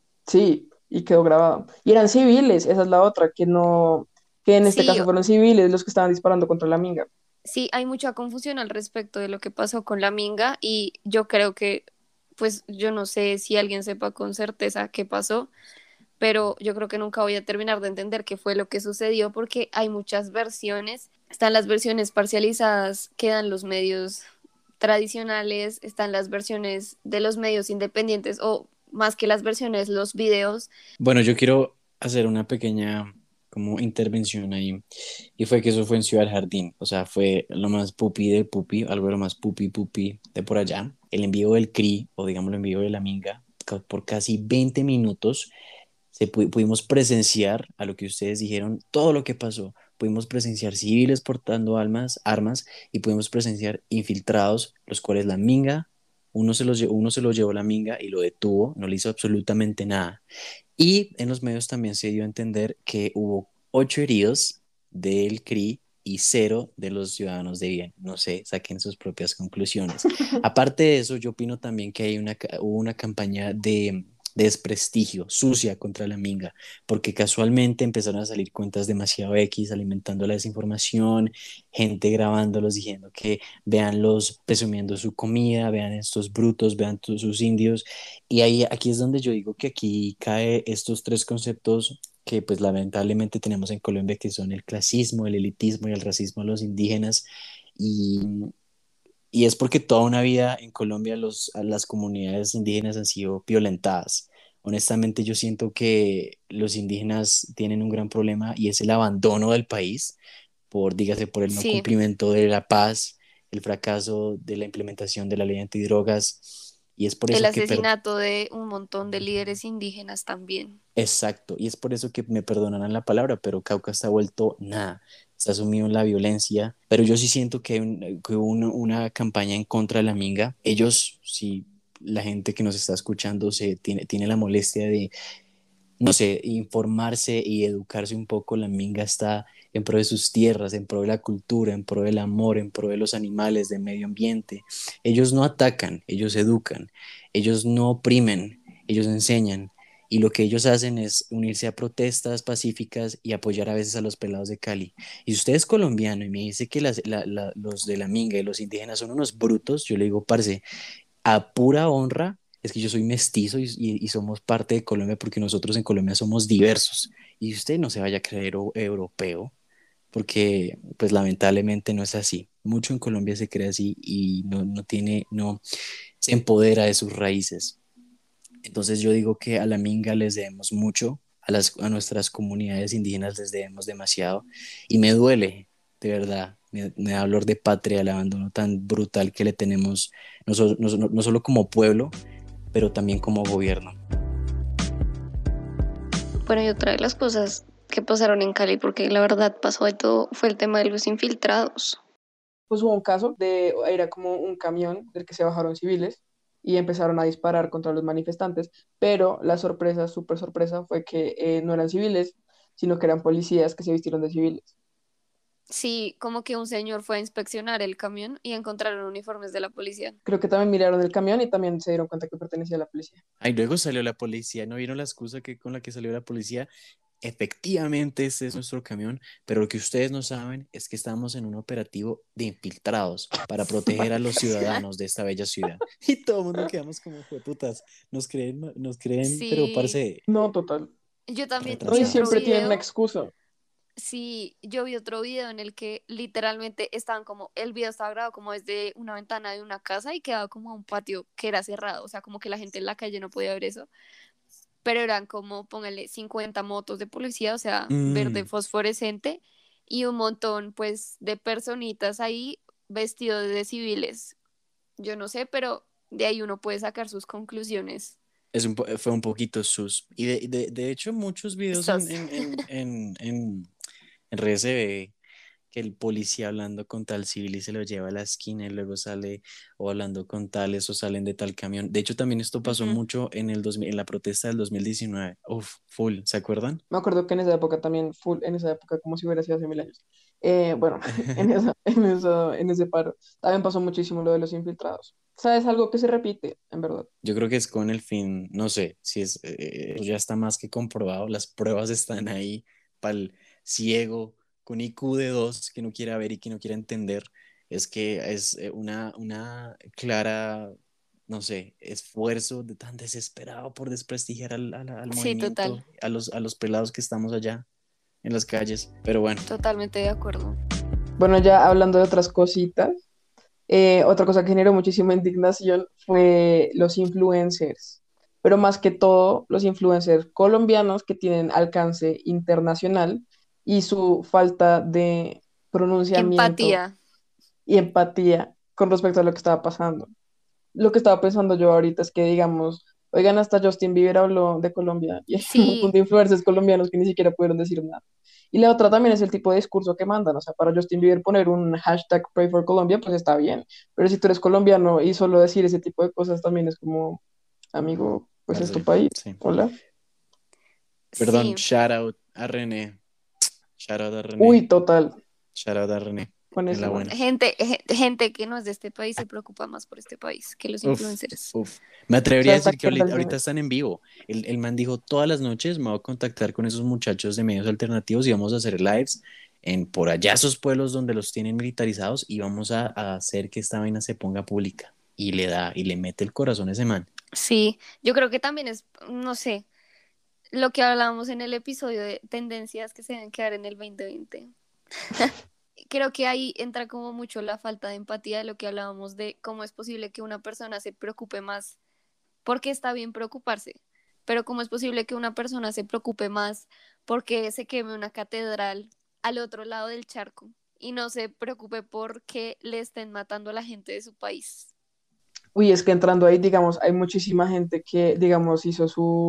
sí, y quedó grabado. Y eran civiles, esa es la otra, que no, que en este Sí, caso fueron civiles los que estaban disparando contra la minga. sí, hay mucha confusión al respecto de lo que pasó con la minga y yo creo que, pues yo no sé si alguien sepa con certeza qué pasó, pero yo creo que nunca voy a terminar de entender qué fue lo que sucedió porque hay muchas versiones. Están las versiones parcializadas que dan los medios tradicionales, están las versiones de los medios independientes o más que las versiones, los videos. Bueno, yo quiero hacer una pequeña como intervención ahí y fue que eso fue en Ciudad Jardín, o sea, fue lo más pupi de pupi, algo de lo más pupi pupi de por allá. El envío del CRI o digamos el envío de la Minga por casi 20 minutos pudimos presenciar a lo que ustedes dijeron, todo lo que pasó. Pudimos presenciar civiles portando armas y pudimos presenciar infiltrados, los cuales la Minga, uno se lo llevó la Minga y lo detuvo, no le hizo absolutamente nada. Y en los medios también se dio a entender que hubo 8 heridos del CRI y 0 de los ciudadanos de bien. No sé, saquen sus propias conclusiones. Aparte de eso, yo opino también que hubo una campaña de desprestigio sucia contra la Minga, porque casualmente empezaron a salir cuentas demasiado X alimentando la desinformación, gente grabándolos diciendo que veanlos presumiendo su comida, vean estos brutos, vean sus indios, y ahí, aquí es donde yo digo que aquí cae estos tres conceptos que pues lamentablemente tenemos en Colombia, que son el clasismo, el elitismo y el racismo a los indígenas. Y, y es porque toda una vida en Colombia a las comunidades indígenas han sido violentadas. Honestamente, yo siento que los indígenas tienen un gran problema y es el abandono del país dígase, por el no Sí, cumplimiento de la paz, el fracaso de la implementación de la ley antidrogas. Y es por el eso que, asesinato de un montón de líderes indígenas también. exacto, y es por eso que me perdonarán la palabra, pero Cauca está vuelto nada, está sumido en la violencia. Pero yo sí siento que hay una campaña en contra de la minga. Ellos, si la gente que nos está escuchando tiene la molestia de no sé, informarse y educarse un poco, la minga está en pro de sus tierras, en pro de la cultura, en pro del amor, en pro de los animales, del medio ambiente. Ellos no atacan, ellos educan, ellos no oprimen, ellos enseñan. Y lo que ellos hacen es unirse a protestas pacíficas y apoyar a veces a los pelados de Cali. Y si usted es colombiano y me dice que los de la minga y los indígenas son unos brutos, yo le digo, parce, a pura honra, es que yo soy mestizo y somos parte de Colombia porque nosotros en Colombia somos diversos. Y usted no se vaya a creer europeo, porque pues lamentablemente no es así. Mucho en Colombia se cree así y no se empodera de sus raíces. Entonces yo digo que a la minga les debemos mucho, a nuestras comunidades indígenas les debemos demasiado y me duele, de verdad, me da dolor de patria el abandono tan brutal que le tenemos, no solo como pueblo, pero también como gobierno. Bueno, y otra de las cosas que pasaron en Cali, porque la verdad pasó de todo, fue el tema de los infiltrados. Pues hubo un caso era como un camión del que se bajaron civiles y empezaron a disparar contra los manifestantes, pero la sorpresa, súper sorpresa, fue que no eran civiles, sino que eran policías que se vistieron de civiles. Sí, como que un señor fue a inspeccionar el camión y encontraron uniformes de la policía. Creo que también miraron el camión y también se dieron cuenta que pertenecía a la policía. Ahí luego salió la policía, ¿no vieron la excusa con la que salió la policía? Efectivamente, este es nuestro camión, pero lo que ustedes no saben es que estamos en un operativo de infiltrados para proteger a los ciudadanos de esta bella ciudad. Y todo el mundo quedamos como putas, nos creen, pero Sí, parce, No, total. yo también No, vi y otro retrasados. siempre tienen una video. excusa. Sí, yo vi otro video en el que literalmente estaban como, el video estaba grabado como desde una ventana de una casa y quedaba como un patio que era cerrado, o sea, como que la gente en la calle no podía ver eso, pero eran como, póngale, 50 motos de policía, o sea, verde Mm, fosforescente y un montón pues de personitas ahí vestidos de civiles. Yo no sé, pero de ahí uno puede sacar sus conclusiones. fue un poquito sus. Y de hecho, muchos videos Sos. en redes se ve que el policía hablando con tal civil y se lo lleva a la esquina y luego sale o hablando con tales o salen de tal camión. De hecho, también esto pasó Ujú. mucho en la protesta del 2019. Uf, full, ¿se acuerdan? Me acuerdo que en esa época también, full, en esa época, como si hubiera sido hace 1000 años. Bueno, en ese paro, también pasó muchísimo lo de los infiltrados. ¿Sabes algo que se repite, en verdad? Yo creo que es con el fin, no sé, si es, eso ya está más que comprobado, las pruebas están ahí para el ciego con IQ de 2 que no quiera ver y que no quiera entender, es que es una clara, no sé, esfuerzo de tan desesperado por desprestigiar al Sí, total, movimiento, a los pelados que estamos allá en las calles, pero bueno, totalmente de acuerdo. Bueno, ya hablando de otras cositas, otra cosa que generó muchísima indignación fue los influencers, pero más que todo los influencers colombianos que tienen alcance internacional y su falta de pronunciamiento Empatía. y empatía con respecto a lo que estaba pasando. Lo que estaba pensando yo ahorita es que, digamos, oigan, hasta Justin Bieber habló de Colombia y hay un montón Sí, de influencers colombianos que ni siquiera pudieron decir nada. Y la otra también es el tipo de discurso que mandan. O sea, para Justin Bieber poner un hashtag Pray for Colombia, pues está bien. Pero si tú eres colombiano y solo decir ese tipo de cosas también es como, amigo, pues es tu parce, país. sí. Hola. Perdón, sí. shout out a René, shout out a René, Uy, total. shout out a René, Con en ese la man. buena. Gente que no es de este país se preocupa más por este país que los Uf, influencers. uf. Me O atrevería sea, a hasta decir que que ahorita están en vivo. El man dijo, todas las noches me voy a contactar con esos muchachos de medios alternativos y vamos a hacer lives en por allá esos pueblos donde los tienen militarizados y vamos a hacer que esta vaina se ponga pública. Y le da, y le mete el corazón a ese man. Sí, yo creo que también es, no sé, lo que hablábamos en el episodio de tendencias que se deben quedar en el 2020. Creo que ahí entra como mucho la falta de empatía de lo que hablábamos de cómo es posible que una persona se preocupe más porque está bien preocuparse. pero ¿cómo es posible que una persona se preocupe más porque se queme una catedral al otro lado del charco y no se preocupe porque le estén matando a la gente de su país? Uy, es que entrando ahí, digamos, hay muchísima gente que, digamos, hizo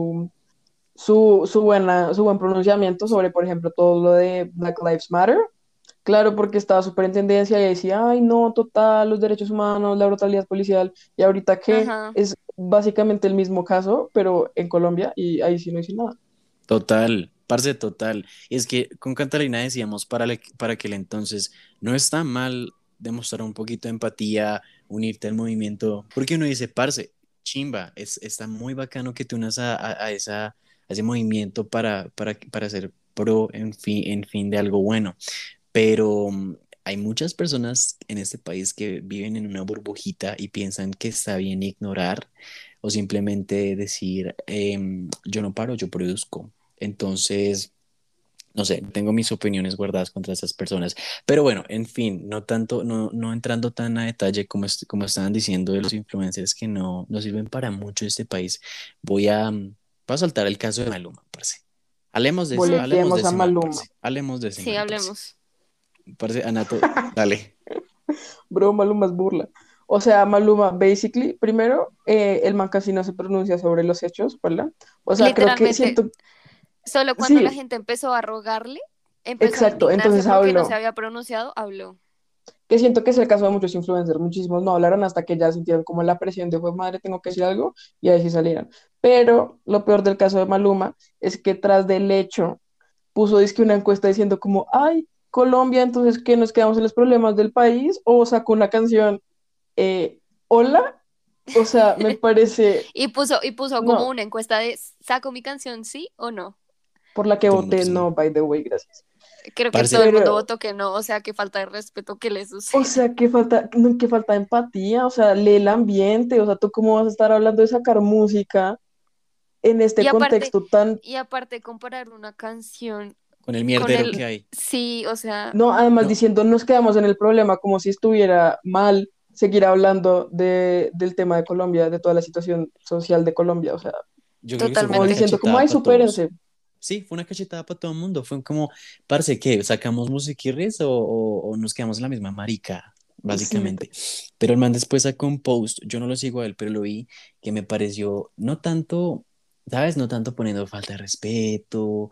su buen pronunciamiento sobre, por ejemplo, todo lo de Black Lives Matter. Claro, porque estaba súper en tendencia y decía, ay, no, total, los derechos humanos, la brutalidad policial. Y ahorita que Ajá. es básicamente el mismo caso, pero en Colombia, y ahí sí no hice nada. Total, parce, total. Y es que con Catalina decíamos para aquel entonces, no está mal demostrar un poquito de empatía, unirte al movimiento, porque uno dice, parce, chimba, está muy bacano que te unas a ese movimiento para ser pro en fin de algo bueno. Pero hay muchas personas en este país que viven en una burbujita y piensan que está bien ignorar o simplemente decir, yo no paro, yo produzco. Entonces, no sé, tengo mis opiniones guardadas contra esas personas. Pero bueno, en fin, no tanto, no entrando tan a detalle como estaban diciendo de los influencers que no sirven para mucho este país, voy a saltar el caso de Maluma, parce. Mm, Hablemos de Boleteemos a ese man, Maluma. parce. Hablemos de ese sí, man, parce. hablemos. Parce, Anato, dale. Bro, Maluma es burla. O sea, Maluma, basically, primero, el man casi no se pronuncia sobre los hechos, ¿verdad? O sea, creo que Literalmente, siento, solo cuando la sí, gente empezó a rogarle, empezó a exacto, indignarse entonces porque no se hablo. había pronunciado, habló. Que siento que es el caso de muchos influencers, muchísimos no hablaron hasta que ya sintieron como la presión de, pues madre, tengo que decir algo, y ahí sí salieron. Pero lo peor del caso de Maluma es que tras del hecho puso dizque una encuesta diciendo como, ay, Colombia, entonces, ¿qué nos quedamos en los problemas del país? O sacó una canción, hola, o sea, me parece, Y puso como no, una encuesta de ¿saco mi canción sí o no? por la que Todo el mundo voté, puso no. no, by the way, gracias. Creo que Parce, todo el mundo Pero, votó que no, o sea, qué falta de respeto que le o suceda. sea, qué falta, no, qué falta de empatía, o sea, lee el ambiente, o sea, tú cómo vas a estar hablando de sacar música en este Y aparte, contexto tan, y aparte comparar una canción con el con mierdero el, que hay. sí, o sea, no, además No, diciendo nos quedamos en el problema como si estuviera mal seguir hablando del tema de Colombia, de toda la situación social de Colombia, o sea, yo creo que eso fue como una totalmente. diciendo como, cachetada ay, para todos. supérense. Sí, fue una cachetada para todo el mundo. Fue como, parce, ¿qué? ¿Sacamos musiquirres o nos quedamos en la misma marica? Sí, Básicamente. Pero el man después sacó un post, yo no lo sigo a él, pero lo vi, que me pareció no tanto, ¿sabes? No tanto poniendo falta de respeto,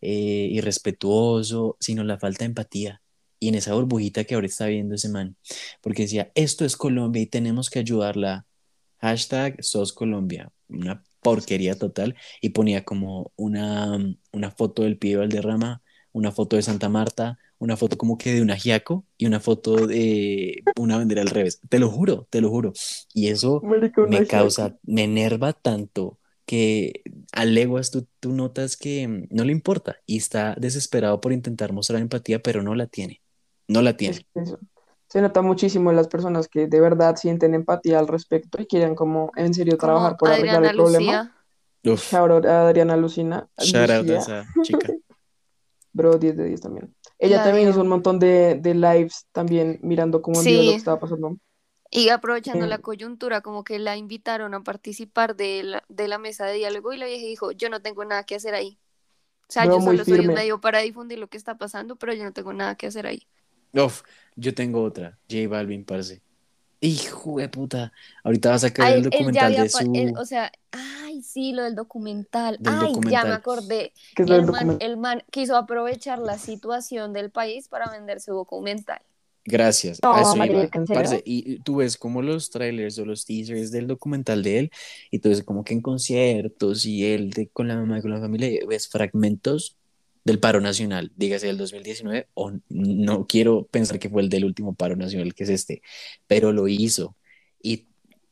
irrespetuoso, sino la falta de empatía. Y en esa burbujita que ahora está viendo ese man, porque decía, esto es Colombia y tenemos que ayudarla. Hashtag sos Colombia. Una porquería total. Y ponía como una foto del Pío Valderrama, una foto de Santa Marta, una foto como que de un ajiaco y una foto de una bandera al revés. Te lo juro, te lo juro. Y eso marica, un ajiaco. me enerva tanto que a leguas tú notas que no le importa y está desesperado por intentar mostrar empatía, pero no la tiene. No la Es tiene. que eso se nota muchísimo en las personas que de verdad sienten empatía al respecto y quieren como en serio trabajar Como por arreglar el Adriana problema. Lucía. Uf, Shout out a Adriana Lucina, shout out a Lucía, esa chica. bro, 10 de 10 también. Ella La también hizo un dio. montón de lives también mirando como en vivo lo que Sí, estaba pasando. y aprovechando Eh, la coyuntura, como que la invitaron a participar de la mesa de diálogo y la vieja dijo, yo no tengo nada que hacer ahí. O sea, bro, yo muy solo soy un firme. medio para difundir lo que está pasando, pero yo no tengo nada que hacer ahí. Uf, yo tengo otra, J Balvin, parce. Hijo de puta. Ahorita va a sacar Ah, el él ya documental había, de su, o sea, ay, sí, lo del documental. del Ay, ya me documental. acordé. Que es lo del documental. El man quiso aprovechar la situación del país para vender su documental. Gracias, a No, eso iba. marica, ¿en serio? Parce, y tú ves como los trailers o los teasers del documental de él, y tú ves como que en conciertos y él con la mamá y con la familia, y ves fragmentos del paro nacional, dígase del 2019, o no quiero pensar que fue el del último paro nacional, que es este, pero lo hizo. Y,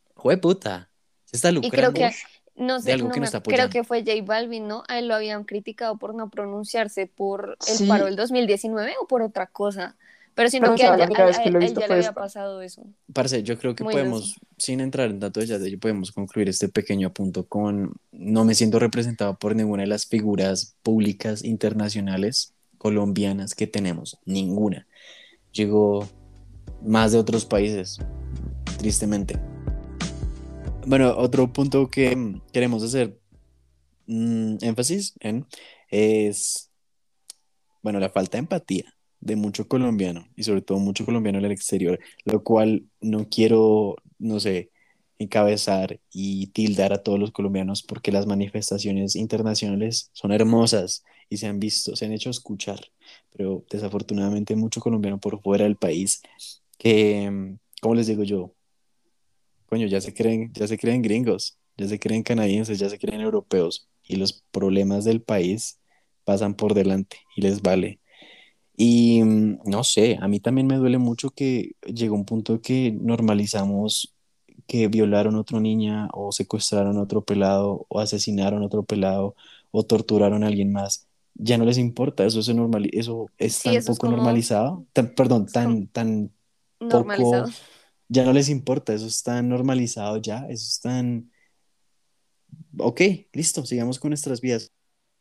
puta, se está Y creo lucrando que, no de sé, algo que no está creo apoyando. que fue J Balvin, ¿no? A él lo habían criticado por no pronunciarse por el paro del Sí, 2019 o por otra cosa. Pero siento pero que la única vez que lo he a él visto ya le fue había esta. pasado eso. Parce, yo creo que Muy denso. podemos, sin entrar en tanto de ello, podemos concluir este pequeño punto con, no me siento representado por ninguna de las figuras públicas internacionales colombianas que tenemos, ninguna. Llegó más de otros países, tristemente. Bueno, otro punto que queremos hacer énfasis en es, bueno, la falta de empatía de mucho colombiano y sobre todo mucho colombiano en el exterior, lo cual no quiero, no sé, encabezar y tildar a todos los colombianos porque las manifestaciones internacionales son hermosas y se han visto, se han hecho escuchar, pero desafortunadamente hay mucho colombiano por fuera del país que, ¿cómo les digo yo? Coño, ya se creen gringos, ya se creen canadienses, ya se creen europeos y los problemas del país pasan por delante y les vale. Y no sé, a mí también me duele mucho que llegó un punto que normalizamos que violaron a otra niña o secuestraron a otro pelado o asesinaron a otro pelado o torturaron a alguien más. Ya no les importa, eso es Sí, tan eso poco normalizado, perdón, es como tan normalizado. poco, ya no les importa, eso es tan normalizado ya, eso es tan, ok, listo, sigamos con nuestras vidas.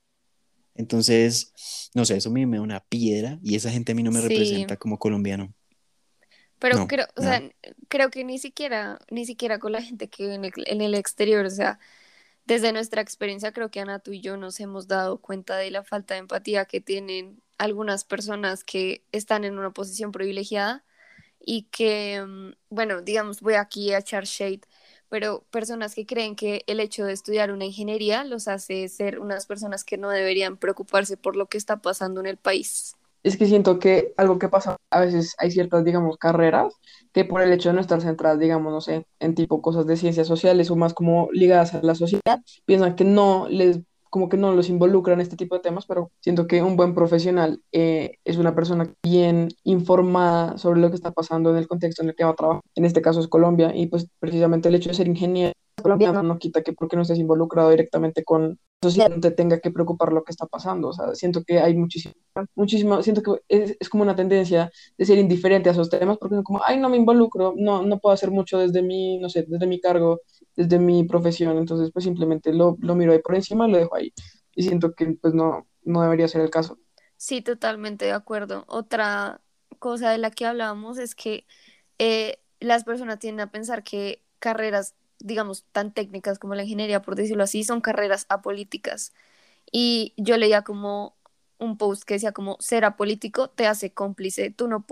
Entonces, no sé, eso a mí me da una piedra y esa gente a mí no me Sí, representa como colombiano. pero No, creo, o sea, nada. creo que ni siquiera con la gente que vive en el exterior, o sea, desde nuestra experiencia, creo que Ana, tú y yo nos hemos dado cuenta de la falta de empatía que tienen algunas personas que están en una posición privilegiada y que, bueno, digamos, voy aquí a echar shade, pero personas que creen que el hecho de estudiar una ingeniería los hace ser unas personas que no deberían preocuparse por lo que está pasando en el país. Es que siento que algo que pasa, a veces hay ciertas, digamos, carreras que por el hecho de no estar centradas, digamos, no sé, en tipo cosas de ciencias sociales o más como ligadas a la sociedad, piensan que no les, como que no los involucran este tipo de temas, pero siento que un buen profesional es una persona bien informada sobre lo que está pasando en el contexto en el que va a trabajar. En este caso es Colombia y pues precisamente el hecho de ser ingeniero colombiano no quita que porque no estés involucrado directamente con sociedad no te tenga que preocupar lo que está pasando. O sea, siento que hay muchísimo, siento que es como una tendencia de ser indiferente a esos temas, porque es como, ay, no me involucro, no puedo hacer mucho desde mi, no sé, desde mi cargo, desde mi profesión, entonces pues simplemente lo miro ahí por encima y lo dejo ahí. Y siento que pues no debería ser el caso. Sí, totalmente de acuerdo. Otra cosa de la que hablábamos es que las personas tienden a pensar que carreras, digamos, tan técnicas como la ingeniería, por decirlo así, son carreras apolíticas. Y yo leía como un post que decía como ser apolítico te hace cómplice.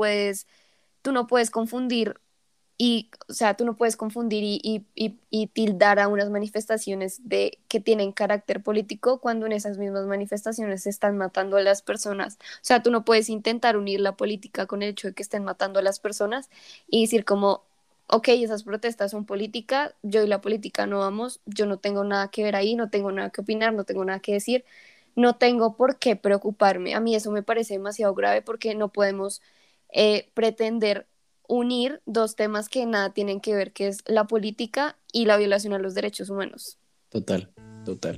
Tú no puedes confundir y, o sea, tú no puedes confundir y tildar a unas manifestaciones de que tienen carácter político cuando en esas mismas manifestaciones se están matando a las personas. O sea, tú no puedes intentar unir la política con el hecho de que estén matando a las personas y decir como, ok, esas protestas son política, yo y la política no vamos, yo no tengo nada que ver ahí, no tengo nada que opinar, no tengo nada que decir, no tengo por qué preocuparme. A mí eso me parece demasiado grave porque no podemos pretender unir dos temas que nada tienen que ver, que es la política y la violación a los derechos humanos. Total, total.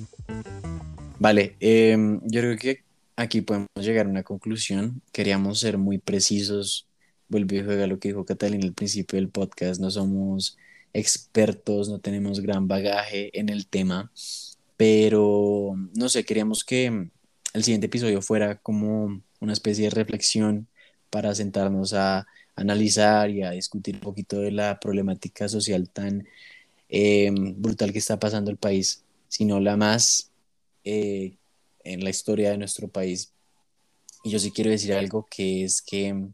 Vale, yo creo que aquí podemos llegar a una conclusión. Queríamos ser muy precisos. Vuelvo y juega lo que dijo Catalina al principio del podcast. No somos expertos, no tenemos gran bagaje en el tema, pero no sé, queríamos que el siguiente episodio fuera como una especie de reflexión para sentarnos a analizar y a discutir un poquito de la problemática social tan brutal que está pasando el país, sino la más eh, en la historia de nuestro país. Y yo sí quiero decir algo que es que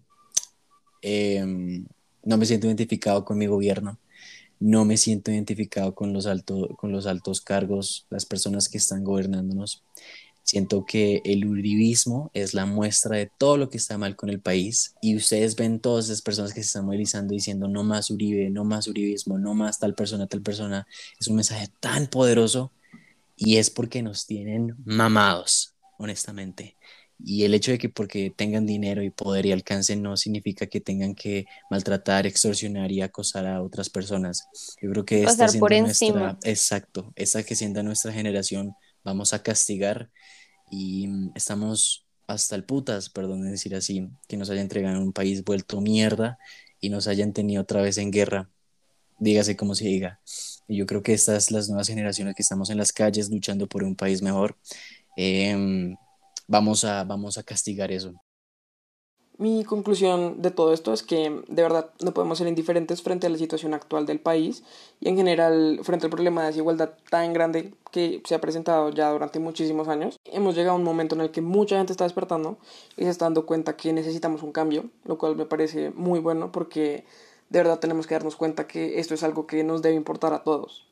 no me siento identificado con mi gobierno, no me siento identificado con los altos cargos, las personas que están gobernándonos. Siento que el uribismo es la muestra de todo lo que está mal con el país y ustedes ven todas esas personas que se están movilizando diciendo no más Uribe, no más uribismo, no más tal persona, tal persona. Es un mensaje tan poderoso y es porque nos tienen mamados, honestamente. Y el hecho de que porque tengan dinero y poder y alcance no significa que tengan que maltratar, extorsionar y acosar a otras personas. Yo creo que esta Pasar por siendo encima. nuestra, exacto, esta que siendo nuestra generación, vamos a castigar y estamos hasta el putas, perdón de decir así, que nos haya entregado un país vuelto mierda y nos hayan tenido otra vez en guerra, dígase como se diga. Y yo creo que estas, las nuevas generaciones que estamos en las calles luchando por un país mejor, vamos a castigar eso. Mi conclusión de todo esto es que de verdad no podemos ser indiferentes frente a la situación actual del país y en general frente al problema de desigualdad tan grande que se ha presentado ya durante muchísimos años. Hemos llegado a un momento en el que mucha gente está despertando y se está dando cuenta que necesitamos un cambio, lo cual me parece muy bueno porque de verdad tenemos que darnos cuenta que esto es algo que nos debe importar a todos.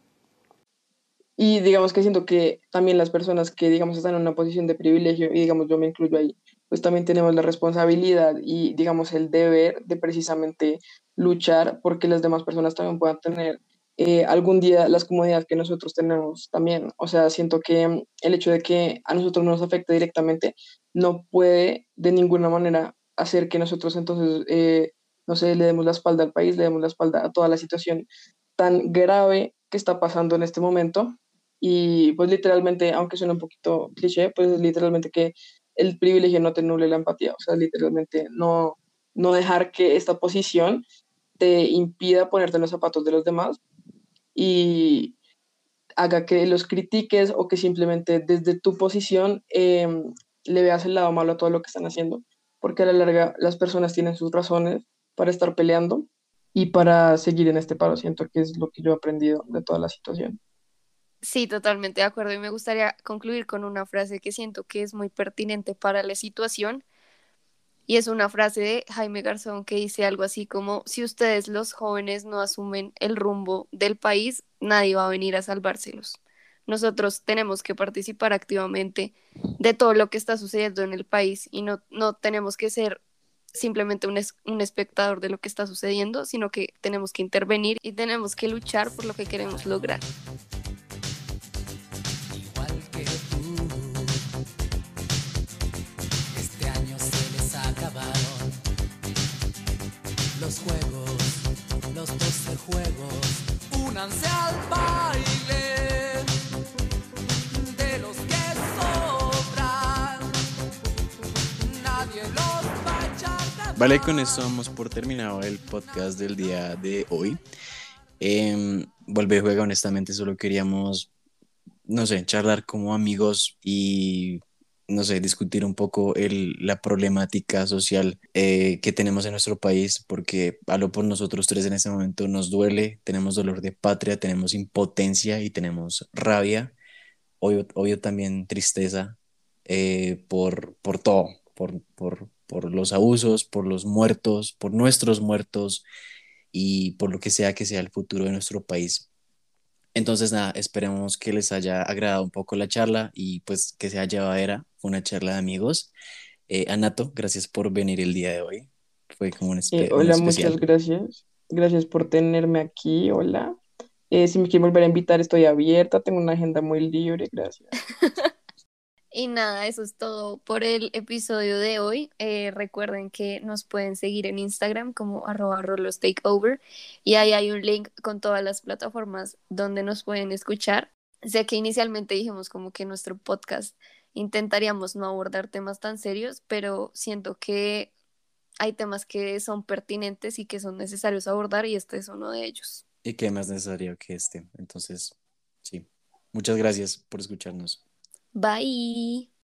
Y digamos que siento que también las personas que, digamos, están en una posición de privilegio, y digamos, yo me incluyo ahí, pues también tenemos la responsabilidad y, digamos, el deber de precisamente luchar porque las demás personas también puedan tener algún día las comodidades que nosotros tenemos también. O sea, siento que el hecho de que a nosotros no nos afecte directamente no puede de ninguna manera hacer que nosotros entonces, no sé, le demos la espalda al país, le demos la espalda a toda la situación tan grave que está pasando en este momento y pues literalmente, aunque suene un poquito cliché, pues literalmente que el privilegio no te nuble la empatía, o sea, literalmente no dejar que esta posición te impida ponerte en los zapatos de los demás y haga que los critiques o que simplemente desde tu posición le veas el lado malo a todo lo que están haciendo, porque a la larga las personas tienen sus razones para estar peleando y para seguir en este paro. Siento que es lo que yo he aprendido de toda la situación. Sí, totalmente de acuerdo. Y me gustaría concluir con una frase que siento que es muy pertinente para la situación. Y es una frase de Jaime Garzón que dice algo así como, si ustedes los jóvenes no asumen el rumbo del país, nadie va a venir a salvárselos. Nosotros tenemos que participar activamente de todo lo que está sucediendo en el país y no tenemos que ser simplemente un espectador de lo que está sucediendo, sino que tenemos que intervenir y tenemos que luchar por lo que queremos lograr. Igual que tú, este año se les acabaron los juegos, los 12 juegos. Únanse al baile de los que sobran. Nadie los va a echar de Vale, con esto damos por terminado el podcast del día de hoy. Vuelve Juega, honestamente, solo queríamos, no sé, charlar como amigos y, no sé, discutir un poco la problemática social que tenemos en nuestro país, porque hablo por nosotros tres en este momento, nos duele, tenemos dolor de patria, tenemos impotencia y tenemos rabia, obvio también tristeza por todo, por los abusos, por los muertos, por nuestros muertos y por lo que sea el futuro de nuestro país. Entonces, nada, esperemos que les haya agradado un poco la charla y pues que sea llevadera. Fue una charla de amigos. Anato, gracias por venir el día de hoy. Fue como un Hola, muchas especial. gracias. Gracias por tenerme aquí. Hola. Si me quieren volver a invitar, estoy abierta. Tengo una agenda muy libre. Gracias. Y nada, eso es todo por el episodio de hoy. Recuerden que nos pueden seguir en Instagram como @rolostakeover y ahí hay un link con todas las plataformas donde nos pueden escuchar. Sé que inicialmente dijimos como que nuestro podcast intentaríamos no abordar temas tan serios, pero siento que hay temas que son pertinentes y que son necesarios abordar y este es uno de ellos. Y qué más necesario que este. Entonces, sí. Muchas gracias por escucharnos. Bye.